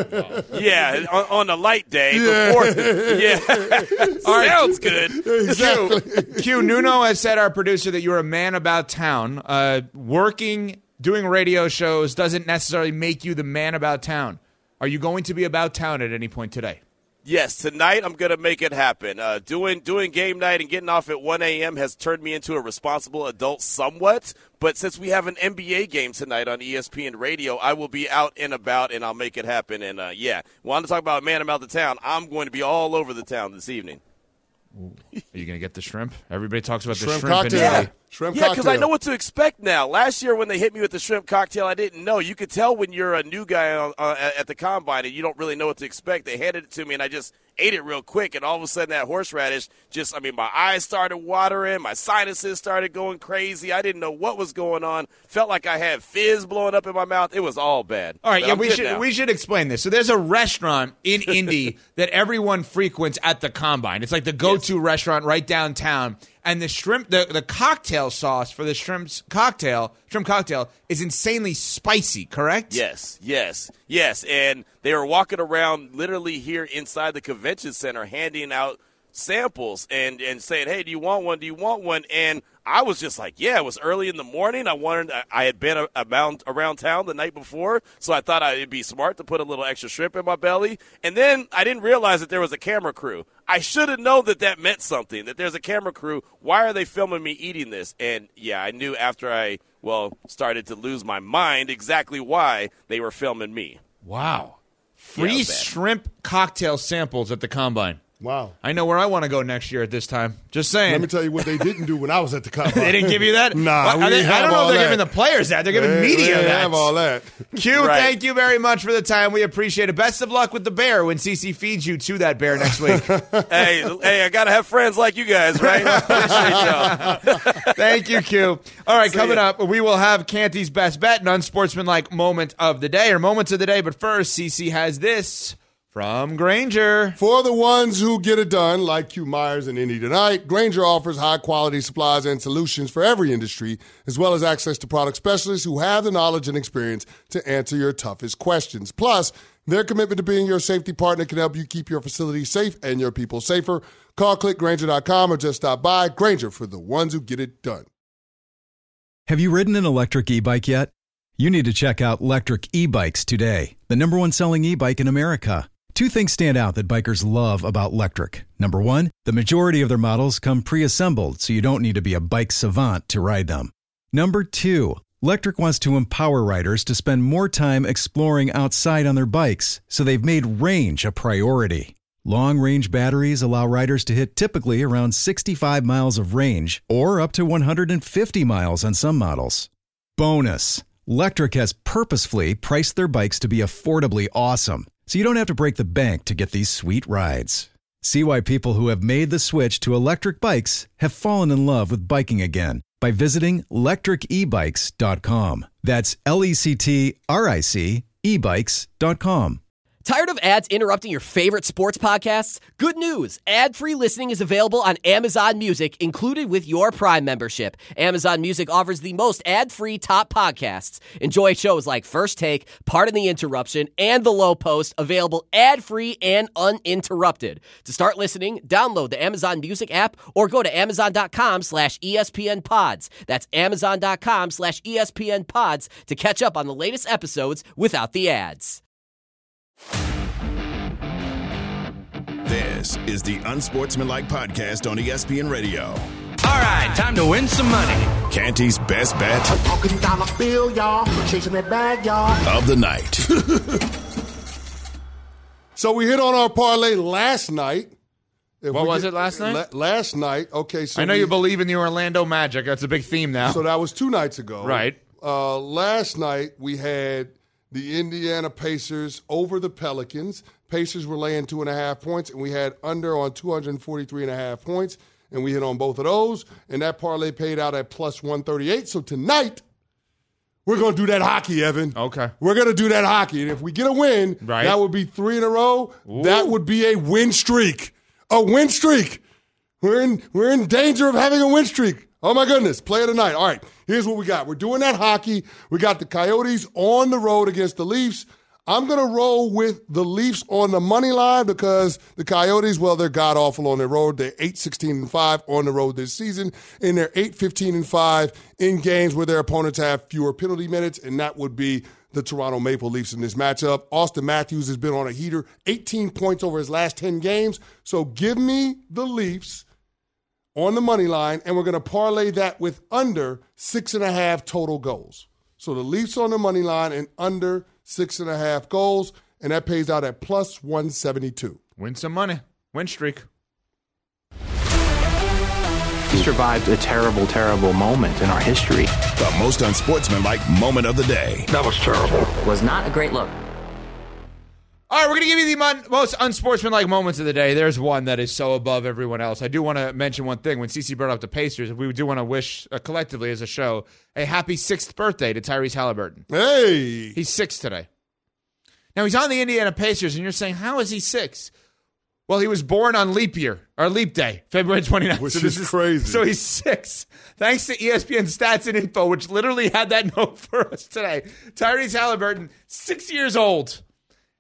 Yeah, on, on a light day. Yeah. Before, yeah. All right. Sounds good. Exactly. Q, Nuno has said, our producer, that you're a man about town. Uh, working, doing radio shows doesn't necessarily make you the man about town. Are you going to be about town at any point today? Yes, tonight I'm going to make it happen. Uh, doing doing game night and getting off at one a.m. has turned me into a responsible adult somewhat. But since we have an N B A game tonight on E S P N Radio, I will be out and about, and I'll make it happen. And, uh, yeah, wanting to talk about a man about the town, I'm going to be all over the town this evening. Are you going to get the shrimp? Everybody talks about Shrimp the shrimp. cocktail. In Yeah. Shrimp Yeah, because I cocktail. know what to expect now. Last year when they hit me with the shrimp cocktail, I didn't know. You could tell when you're a new guy on, uh, at the combine and you don't really know what to expect. They handed it to me, and I just ate it real quick, and all of a sudden that horseradish just, I mean, my eyes started watering, my sinuses started going crazy. I didn't know what was going on. Felt like I had fizz blowing up in my mouth. It was all bad. All right, But yeah, I'm we good should now. we should explain this. So there's a restaurant in Indy that everyone frequents at the combine. It's like the go-to restaurant right downtown. And the shrimp, the, the cocktail sauce for the shrimp's cocktail, shrimp cocktail, is insanely spicy, correct? Yes, yes, yes. And they were walking around literally here inside the convention center handing out samples and, and saying, hey, do you want one? Do you want one? And I was just like, yeah, it was early in the morning. I wanted, I had been around, around town the night before, so I thought it'd be smart to put a little extra shrimp in my belly. And then I didn't realize that there was a camera crew. I should have known that that meant something, that there's a camera crew. Why are they filming me eating this? And, yeah, I knew after I, well, started to lose my mind exactly why they were filming me. Wow. Free yeah, shrimp cocktail samples at the Combine. Wow. I know where I want to go next year at this time. Just saying. Let me tell you what they didn't do when I was at the Combine. They didn't give you that? Nah, well, we they, didn't I have don't know all if they're that. giving the players that. They're giving They- media they didn't that. have all that. Q, Right. thank you very much for the time. We appreciate it. Best of luck with the bear when Cece feeds you to that bear next week. hey, hey, I got to have friends like you guys, right? Appreciate y'all. Thank you, Q. All right, See coming ya. up, we will have Canty's best bet and unsportsmanlike moment of the day or moments of the day. But first, Cece has this from Grainger. For the ones who get it done, like Q Myers and Indy tonight, Grainger offers high-quality supplies and solutions for every industry, as well as access to product specialists who have the knowledge and experience to answer your toughest questions. Plus, their commitment to being your safety partner can help you keep your facility safe and your people safer. Call click grainger dot com or just stop by. Grainger, for the ones who get it done. Have you ridden an electric e-bike yet? You need to check out Lectric E-Bikes today, the number one selling e-bike in America. Two things stand out that bikers love about Lectric. Number one, the majority of their models come pre-assembled, so you don't need to be a bike savant to ride them. Number two, Lectric wants to empower riders to spend more time exploring outside on their bikes, so they've made range a priority. Long-range batteries allow riders to hit typically around sixty-five miles of range, or up to one hundred fifty miles on some models. Bonus, Lectric has purposefully priced their bikes to be affordably awesome, so you don't have to break the bank to get these sweet rides. See why people who have made the switch to electric bikes have fallen in love with biking again by visiting lectric e bikes dot com. That's L E C T R I C e bikes dot com. Tired of ads interrupting your favorite sports podcasts? Good news! Ad-free listening is available on Amazon Music, included with your Prime membership. Amazon Music offers the most ad-free top podcasts. Enjoy shows like First Take, Pardon the Interruption, and The Low Post, available ad-free and uninterrupted. To start listening, download the Amazon Music app or go to amazon.com slash ESPN pods. That's amazon.com slash ESPN pods to catch up on the latest episodes without the ads. This is the Unsportsmanlike Podcast on E S P N Radio. All right, time to win some money. Canty's best bet Talking dollar bill, y'all. Chasing that bag, y'all. of the night. So we hit on our parlay last night. If What we was get- it last night? la- last night. Okay, so I know we- you believe in the Orlando Magic. That's a big theme now. So that was two nights ago. Right. Uh, last night we had the Indiana Pacers over the Pelicans. Pacers were laying two and a half points, and we had under on two forty-three and a half points, and we hit on both of those, and that parlay paid out at plus one thirty-eight. So tonight, we're going to do that hockey, Evan. Okay. We're going to do that hockey, and if we get a win, Right. that would be three in a row. Ooh. That would be a win streak. A win streak. We're in, we're in danger of having a win streak. Oh, my goodness. Play of the night. All right, here's what we got. We're doing that hockey. We got the Coyotes on the road against the Leafs. I'm going to roll with the Leafs on the money line because the Coyotes, well, they're god-awful on the road. They're eight sixteen and five on the road this season, and they're eight fifteen and five in games where their opponents have fewer penalty minutes, and that would be the Toronto Maple Leafs in this matchup. Austin Matthews has been on a heater, eighteen points over his last ten games. So give me the Leafs on the money line, and we're going to parlay that with under six and a half total goals. So the Leafs on the money line and under six and a half goals, and that pays out at plus one seventy-two. Win some money. Win streak. He survived a terrible, terrible moment in our history. The most unsportsmanlike moment of the day. That was terrible. Was not a great look. All right, we're going to give you the mon- most unsportsmanlike moments of the day. There's one that is so above everyone else. I do want to mention one thing. When Cece brought up the Pacers, we do want to wish uh, collectively as a show a happy sixth birthday to Tyrese Halliburton. Hey! He's six today. Now, he's on the Indiana Pacers, and you're saying, how is he six? Well, he was born on leap year, or leap day, February twenty-ninth. Which so this is crazy. So he's six. Thanks to E S P N Stats and Info, which literally had that note for us today. Tyrese Halliburton, six years old.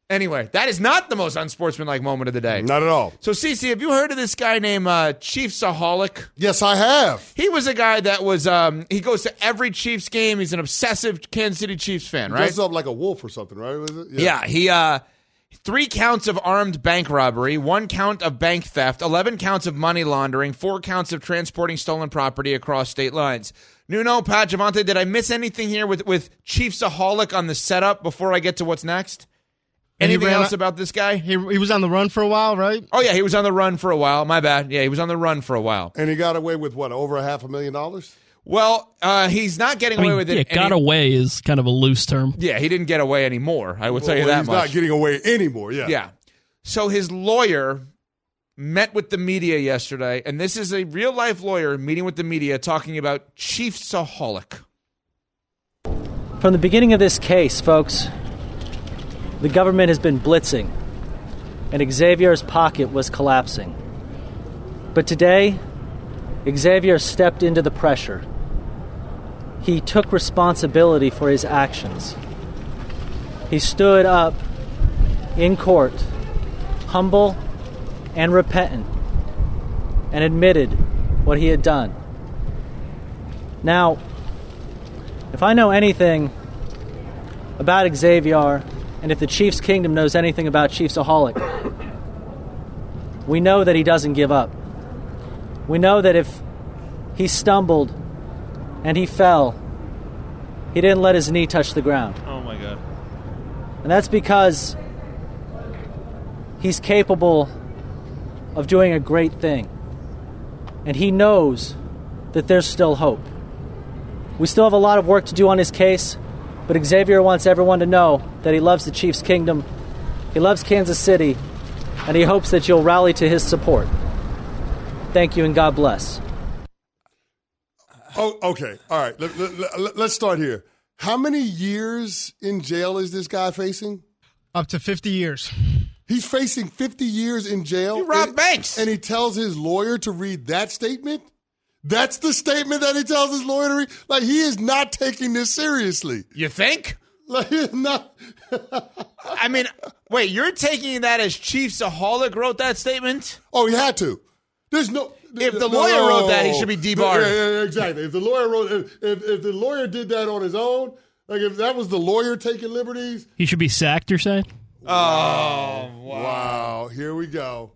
Anyway, that is not the most unsportsmanlike moment of the day. Not at all. So, Cece, have you heard of this guy named uh, Chiefsaholic? Yes, I have. He was a guy that was, um, he goes to every Chiefs game. He's an obsessive Kansas City Chiefs fan, right? Dressed up like a wolf or something, right? Was it? Yeah. yeah, he, uh, three counts of armed bank robbery, one count of bank theft, eleven counts of money laundering, four counts of transporting stolen property across state lines. Nuno, Pat, Javante, did I miss anything here with, with Chiefsaholic on the setup before I get to what's next? Anything else about this guy? He, he was on the run for a while, right? Oh, yeah, he was on the run for a while. My bad. Yeah, he was on the run for a while. And he got away with, what, over a half a million dollars? Well, uh, he's not getting I mean, away with yeah, it. got he, away is kind of a loose term. Yeah, he didn't get away anymore. I will well, tell you that he's much. He's not getting away anymore, yeah. Yeah. So his lawyer met with the media yesterday, and this is a real-life lawyer meeting with the media talking about Chiefsaholic. From the beginning of this case, folks, the government has been blitzing, and Xavier's pocket was collapsing. But today, Xavier stepped into the pressure. He took responsibility for his actions. He stood up in court, humble and repentant, and admitted what he had done. Now, if I know anything about Xavier, and if the Chiefs Kingdom knows anything about Chiefsaholic, we know that he doesn't give up. We know that if he stumbled and he fell, he didn't let his knee touch the ground. Oh, my God. And that's because he's capable of doing a great thing. And he knows that there's still hope. We still have a lot of work to do on his case, but Xavier wants everyone to know that he loves the Chiefs Kingdom, he loves Kansas City, and he hopes that you'll rally to his support. Thank you and God bless. Oh, okay. All right. Let, let, let's start here. How many years in jail is this guy facing? Up to fifty years. He's facing fifty years in jail. He robbed and, banks. And he tells his lawyer to read that statement? That's the statement that he tells his lawyer to read? Like, he is not taking this seriously. You think? Like, he's not. I mean, wait, you're taking that as Chiefsaholic wrote that statement? Oh, he had to. There's no. If the no, lawyer no, wrote that, he should be debarred. Yeah, yeah, yeah, exactly. If the lawyer wrote, if, if if the lawyer did that on his own, like if that was the lawyer taking liberties, He should be sacked, you're saying? Oh, wow. wow. Here we go.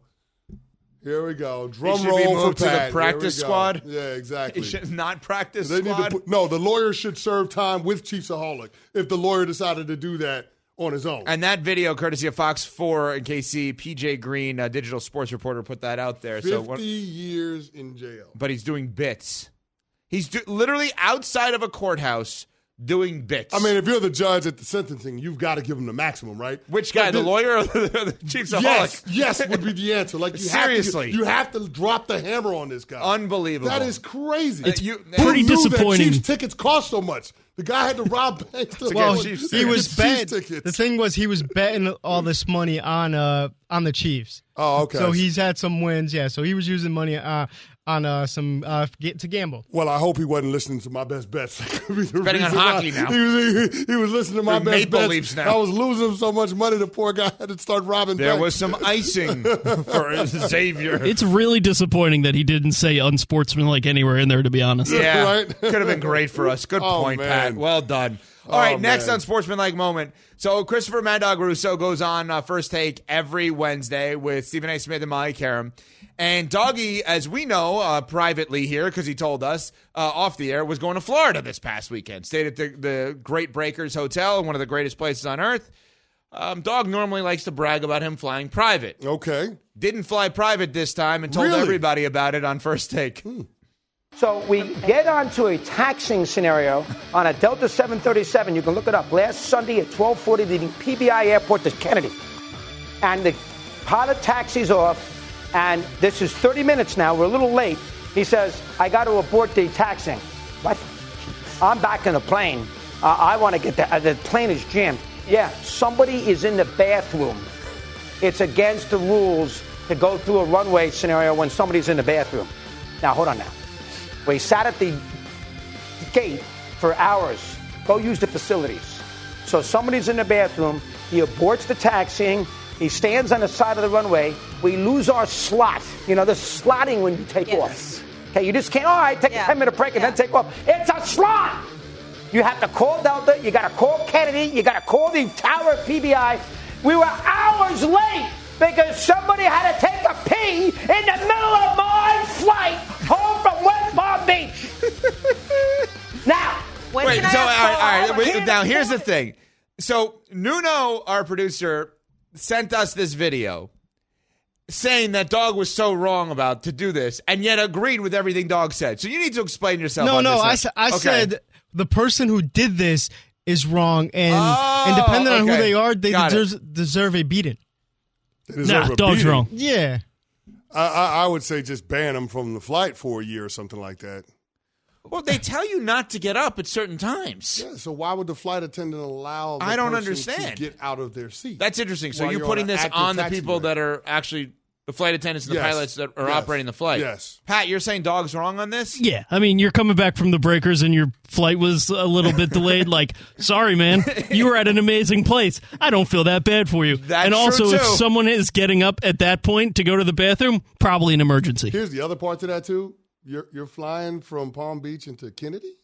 Here we go. Drum He should roll be for moved to the Pat. practice Here we go. squad? Yeah, exactly. He should not practice They need squad? to put, no, the lawyer should serve time with Chiefsaholic if the lawyer decided to do that on his own. And that video, courtesy of Fox four and K C, P J Green, a digital sports reporter, put that out there. fifty So what, years in jail. but he's doing bits. He's do, literally outside of a courthouse doing bits. I mean, if you're the judge at the sentencing, you've got to give him the maximum, right? Which guy, Like, the this- lawyer or the, the Chiefsaholic? Yes, yes would be the answer. Like you Seriously. have to, you have to drop the hammer on this guy. Unbelievable. That is crazy. It's you, pretty Who knew disappointing. That Chiefs tickets cost so much. The guy had to rob banks to Well, get he, Chiefs he was Chiefs bet. tickets. The thing was, he was betting all this money on uh on the Chiefs. Oh, okay. So he's had some wins, yeah. So he was using money uh, on uh, some uh, get to gamble. Well, I hope he wasn't listening to my best bets. betting on hockey now. He was, he, he was listening to my The best Maple bets. Leafs now. I was losing so much money, the poor guy had to start robbing There banks. was some icing for Xavier. It's really disappointing that he didn't say unsportsmanlike anywhere in there, to be honest. Yeah, Right? could have been great for us. Good Oh, point, man. Pat. Well done. All Oh, right, next man. on Sportsmanlike Moment. So Christopher Mad Dog Russo goes on uh, First Take every Wednesday with Stephen A. Smith and Molly Karam. And Doggy, as we know uh, privately here, because he told us uh, off the air, was going to Florida this past weekend. Stayed at the, the Great Breakers Hotel, one of the greatest places on earth. Um, Dog normally likes to brag about him flying private. Okay. Didn't fly private this time and told Really? everybody about it on First Take. Hmm. So we get onto a taxiing scenario on a Delta seven thirty-seven. You can look it up. Last Sunday at twelve forty, leaving P B I Airport to Kennedy. And the pilot taxis off, and this is thirty minutes now. We're a little late. He says, I got to abort the taxiing. What? I'm back in the plane. Uh, I want to get the, uh, the plane is jammed. Yeah, somebody is in the bathroom. It's against the rules to go through a runway scenario when somebody's in the bathroom. Now, hold on now. We sat at the gate for hours. Go use the facilities. So somebody's in the bathroom. He aborts the taxiing. He stands on the side of the runway. We lose our slot. You know, the slotting when you take yes. off. Okay, you just can't, all right, take yeah. a ten-minute break and yeah. then take off. It's a slot! You have to call Delta. You got to call Kennedy. You got to call the tower P B I. We were hours late because somebody had to take a pee in the middle of my flight home from West Palm Beach. Now, when wait, can so I all right, all right, wait, Here- now here's the thing. So Nuno, our producer, sent us this video saying that Dog was so wrong about to do this, and yet agreed with everything Dog said. So you need to explain yourself. No, on no, this I, sa- I okay. said the person who did this is wrong, and, oh, and depending on okay. who they are, they Got deserve, deserve a beating. They deserve Nah, a Dog's beating. wrong. Yeah. I, I, I would say just ban them from the flight for a year or something like that. Well, they tell you not to get up at certain times. Yeah, so why would the flight attendant allow the I don't person understand. to get out of their seat? That's interesting. So while you're you're putting on an this active on the taxiway. people that are actually the flight attendants and the Yes. pilots that are Yes. operating the flight. Yes. Pat, you're saying Dog's wrong on this? Yeah, I mean, you're coming back from the breakers and your flight was a little bit delayed. Like, sorry, man, you were at an amazing place. I don't feel that bad for you. That's and also, true, if too. someone is getting up at that point to go to the bathroom, probably an emergency. Here's the other part to that, too. You're, you're flying from Palm Beach into Kennedy?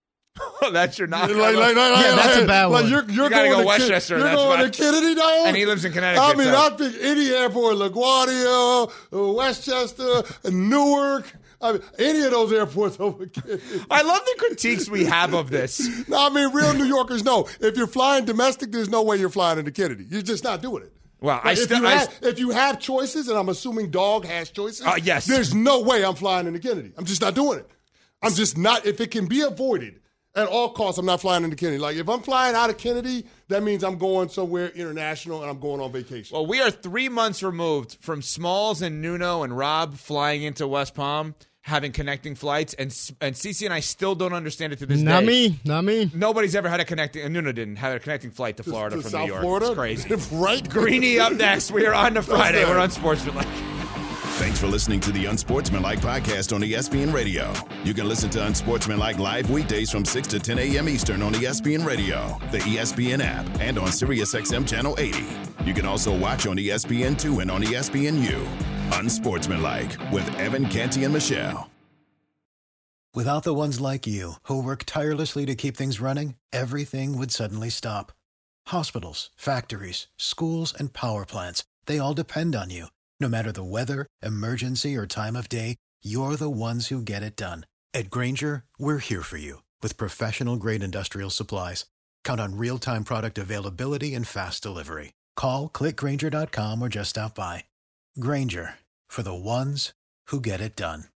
Oh, that's your knock. Like, like, like, Yeah, like, that's a bad like one. You're, you're You gotta going go to Westchester, You're that's going why. to Kennedy, dog? And he lives in Connecticut. I mean, so. I pick any airport, LaGuardia, uh, Westchester, Newark. I mean, any of those airports over Kennedy. I love the critiques we have of this. No, I mean, real New Yorkers know. If you're flying domestic, there's no way you're flying into Kennedy. You're just not doing it. Well, Like, I if, still. you I, have, if you have choices, and I'm assuming Dog has choices, Uh, yes. there's no way I'm flying into Kennedy. I'm just not doing it. I'm just not. If it can be avoided at all costs, I'm not flying into Kennedy. Like, if I'm flying out of Kennedy, that means I'm going somewhere international and I'm going on vacation. well, we are three months removed from Smalls and Nuno and Rob flying into West Palm, having connecting flights, and and Cece and I still don't understand it to this Not day. me. Not me. Nobody's ever had a connecting. And Nuno didn't have a connecting flight to Florida to from South New York. Florida? It's crazy. Right? Greeny up next. We are on to Friday. right. We're on Sportsmanlike. Thanks for listening to the Unsportsmanlike podcast on E S P N Radio. You can listen to Unsportsmanlike live weekdays from six to ten a.m. Eastern on E S P N Radio, the E S P N app, and on SiriusXM Channel eighty. You can also watch on E S P N two and on E S P N U. Unsportsmanlike with Evan Canty and Michelle. Without the ones like you, who work tirelessly to keep things running, everything would suddenly stop. Hospitals, factories, schools, and power plants, they all depend on you. No matter the weather, emergency, or time of day, you're the ones who get it done. At Grainger, we're here for you with professional-grade industrial supplies. Count on real-time product availability and fast delivery. Call, click Grainger dot com, or just stop by. Grainger, for the ones who get it done.